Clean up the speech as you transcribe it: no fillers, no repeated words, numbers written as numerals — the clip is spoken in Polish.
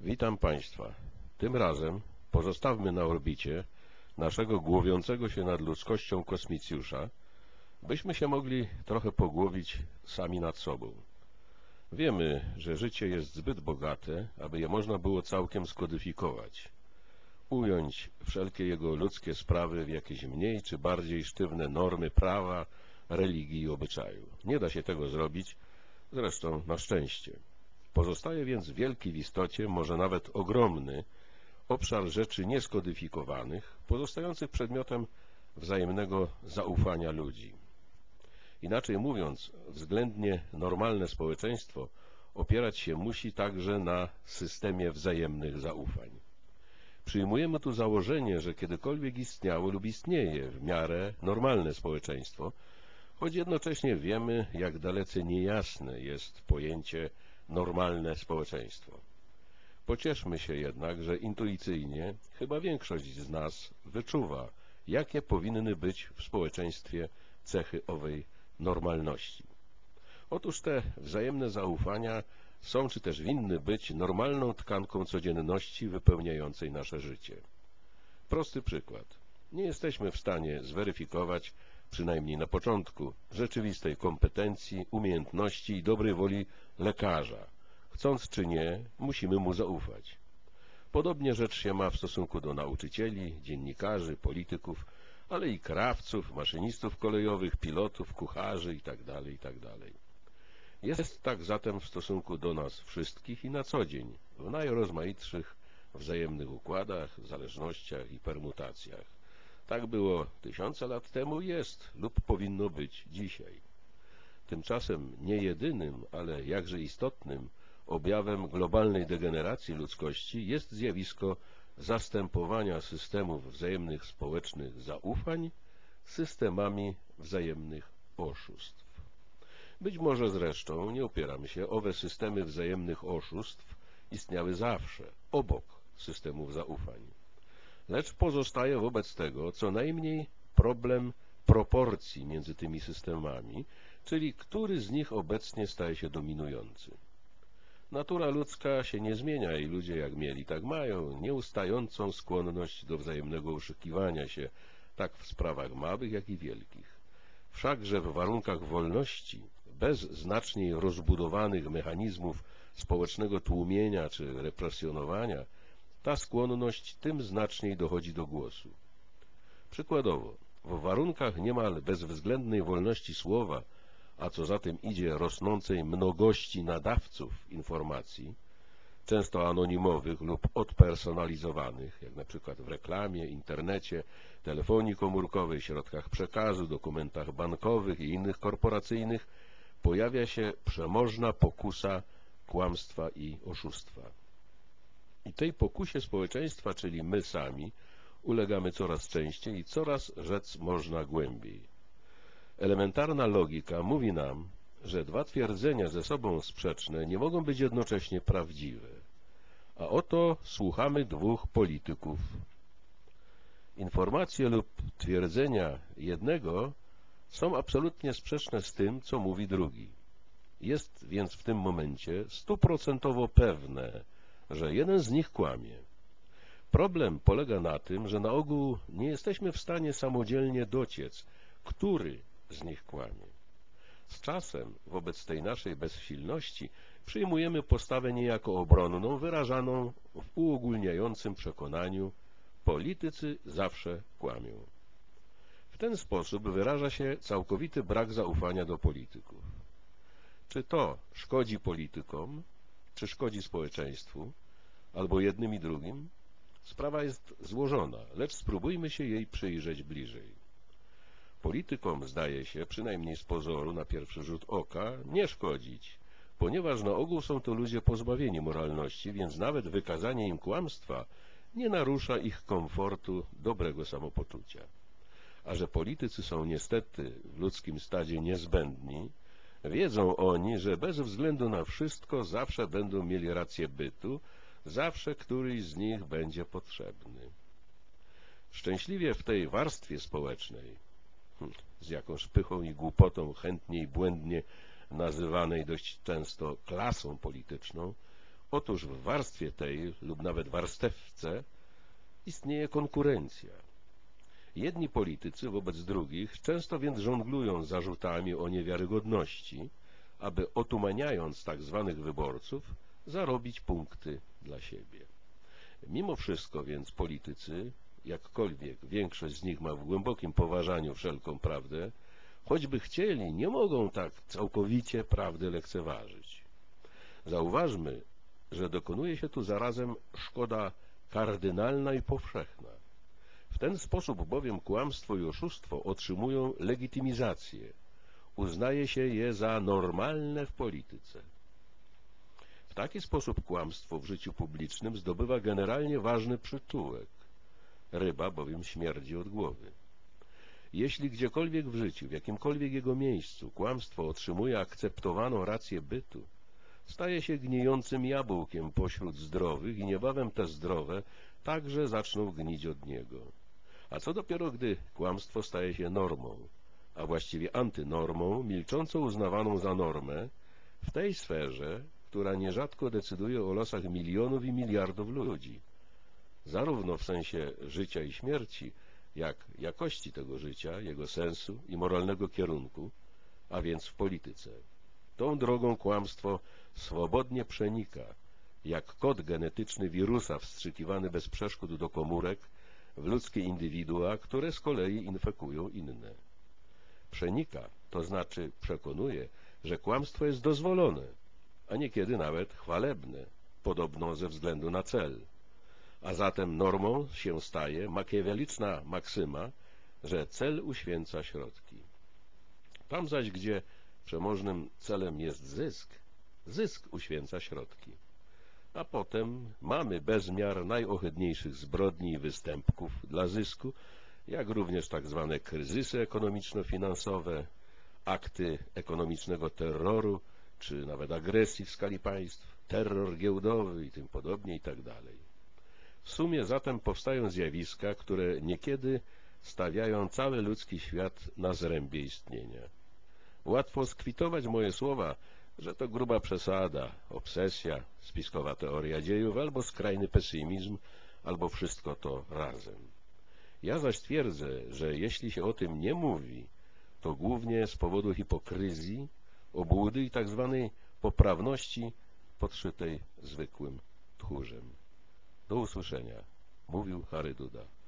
Witam Państwa. Tym razem pozostawmy na orbicie naszego głowiącego się nad ludzkością kosmicjusza, byśmy się mogli trochę pogłowić sami nad sobą. Wiemy, że życie jest zbyt bogate, aby je można było całkiem skodyfikować, ująć wszelkie jego ludzkie sprawy w jakieś mniej czy bardziej sztywne normy prawa, religii i obyczaju. Nie da się tego zrobić, zresztą na szczęście. Pozostaje więc wielki w istocie, może nawet ogromny, obszar rzeczy nieskodyfikowanych, pozostających przedmiotem wzajemnego zaufania ludzi. Inaczej mówiąc, względnie normalne społeczeństwo opierać się musi także na systemie wzajemnych zaufań. Przyjmujemy tu założenie, że kiedykolwiek istniało lub istnieje w miarę normalne społeczeństwo, choć jednocześnie wiemy, jak dalece niejasne jest pojęcie normalne społeczeństwo. Pocieszmy się jednak, że intuicyjnie chyba większość z nas wyczuwa, jakie powinny być w społeczeństwie cechy owej normalności. Otóż te wzajemne zaufania są czy też winny być normalną tkanką codzienności wypełniającej nasze życie. Prosty przykład. Nie jesteśmy w stanie zweryfikować, przynajmniej na początku, rzeczywistej kompetencji, umiejętności i dobrej woli lekarza. Chcąc czy nie, musimy mu zaufać. Podobnie rzecz się ma w stosunku do nauczycieli, dziennikarzy, polityków, ale i krawców, maszynistów kolejowych, pilotów, kucharzy itd., itd. Jest tak zatem w stosunku do nas wszystkich i na co dzień, w najrozmaitszych wzajemnych układach, zależnościach i permutacjach. Tak było 1000 lat temu, jest lub powinno być dzisiaj. Tymczasem nie jedynym, ale jakże istotnym objawem globalnej degeneracji ludzkości jest zjawisko zastępowania systemów wzajemnych społecznych zaufań systemami wzajemnych oszustw. Być może zresztą, nie upieram się, owe systemy wzajemnych oszustw istniały zawsze, obok systemów zaufań. Lecz pozostaje wobec tego co najmniej problem proporcji między tymi systemami, czyli który z nich obecnie staje się dominujący. Natura ludzka się nie zmienia i ludzie jak mieli, tak mają nieustającą skłonność do wzajemnego oszukiwania się, tak w sprawach małych, jak i wielkich. Wszakże w warunkach wolności, bez znacznie rozbudowanych mechanizmów społecznego tłumienia czy represjonowania, ta skłonność tym znaczniej dochodzi do głosu. Przykładowo, w warunkach niemal bezwzględnej wolności słowa, a co za tym idzie rosnącej mnogości nadawców informacji, często anonimowych lub odpersonalizowanych, jak na przykład w reklamie, internecie, telefonii komórkowej, środkach przekazu, dokumentach bankowych i innych korporacyjnych, pojawia się przemożna pokusa kłamstwa i oszustwa. I tej pokusie społeczeństwa, czyli my sami, ulegamy coraz częściej i coraz, rzec można, głębiej. Elementarna logika mówi nam, że dwa twierdzenia ze sobą sprzeczne nie mogą być jednocześnie prawdziwe. A oto słuchamy dwóch polityków. Informacje lub twierdzenia jednego są absolutnie sprzeczne z tym, co mówi drugi. Jest więc w tym momencie 100% pewne, że jeden z nich kłamie. Problem polega na tym, że na ogół nie jesteśmy w stanie samodzielnie dociec, który z nich kłamie. Z czasem, wobec tej naszej bezsilności, przyjmujemy postawę niejako obronną, wyrażaną w uogólniającym przekonaniu: politycy zawsze kłamią. W ten sposób wyraża się całkowity brak zaufania do polityków. Czy to szkodzi politykom, czy szkodzi społeczeństwu, albo jednym i drugim? Sprawa jest złożona, lecz spróbujmy się jej przyjrzeć bliżej. Politykom zdaje się, przynajmniej z pozoru, na pierwszy rzut oka, nie szkodzić, ponieważ na ogół są to ludzie pozbawieni moralności, więc nawet wykazanie im kłamstwa nie narusza ich komfortu, dobrego samopoczucia. A że politycy są niestety w ludzkim stadzie niezbędni, wiedzą oni, że bez względu na wszystko zawsze będą mieli rację bytu, zawsze któryś z nich będzie potrzebny. Szczęśliwie w tej warstwie społecznej, z jakąś pychą i głupotą chętnie i błędnie nazywanej dość często klasą polityczną, Otóż w warstwie tej lub nawet warstewce istnieje konkurencja. Jedni politycy wobec drugich często więc żonglują zarzutami o niewiarygodności, aby otumaniając tak zwanych wyborców, zarobić punkty dla siebie. Mimo wszystko więc politycy, jakkolwiek większość z nich ma w głębokim poważaniu wszelką prawdę, choćby chcieli, nie mogą tak całkowicie prawdy lekceważyć. Zauważmy, że dokonuje się tu zarazem szkoda kardynalna i powszechna. W ten sposób bowiem kłamstwo i oszustwo otrzymują legitymizację. Uznaje się je za normalne w polityce. W taki sposób kłamstwo w życiu publicznym zdobywa generalnie ważny przytułek. Ryba bowiem śmierdzi od głowy. Jeśli gdziekolwiek w życiu, w jakimkolwiek jego miejscu, kłamstwo otrzymuje akceptowaną rację bytu, staje się gnijącym jabłkiem pośród zdrowych i niebawem te zdrowe także zaczną gnić od niego. A co dopiero, gdy kłamstwo staje się normą, a właściwie antynormą, milcząco uznawaną za normę, w tej sferze, która nierzadko decyduje o losach milionów i miliardów ludzi, zarówno w sensie życia i śmierci, jak jakości tego życia, jego sensu i moralnego kierunku, a więc w polityce. Tą drogą kłamstwo swobodnie przenika, jak kod genetyczny wirusa wstrzykiwany bez przeszkód do komórek, w ludzkie indywidua, które z kolei infekują inne. Przenika, to znaczy przekonuje, że kłamstwo jest dozwolone, a niekiedy nawet chwalebne, podobno ze względu na cel. A zatem normą się staje makiaweliczna maksyma, że cel uświęca środki. Tam zaś, gdzie przemożnym celem jest zysk, zysk uświęca środki. A potem mamy bezmiar najohydniejszych zbrodni i występków dla zysku, jak również tak zwane kryzysy ekonomiczno-finansowe, akty ekonomicznego terroru, czy nawet agresji w skali państw, terror giełdowy i tym podobnie itd. W sumie zatem powstają zjawiska, które niekiedy stawiają cały ludzki świat na zrębie istnienia. Łatwo skwitować moje słowa, że to gruba przesada, obsesja, spiskowa teoria dziejów, albo skrajny pesymizm, albo wszystko to razem. Ja zaś twierdzę, że jeśli się o tym nie mówi, to głównie z powodu hipokryzji, obłudy i tak zwanej poprawności podszytej zwykłym tchórzem. Do usłyszenia. Mówił Harry Duda.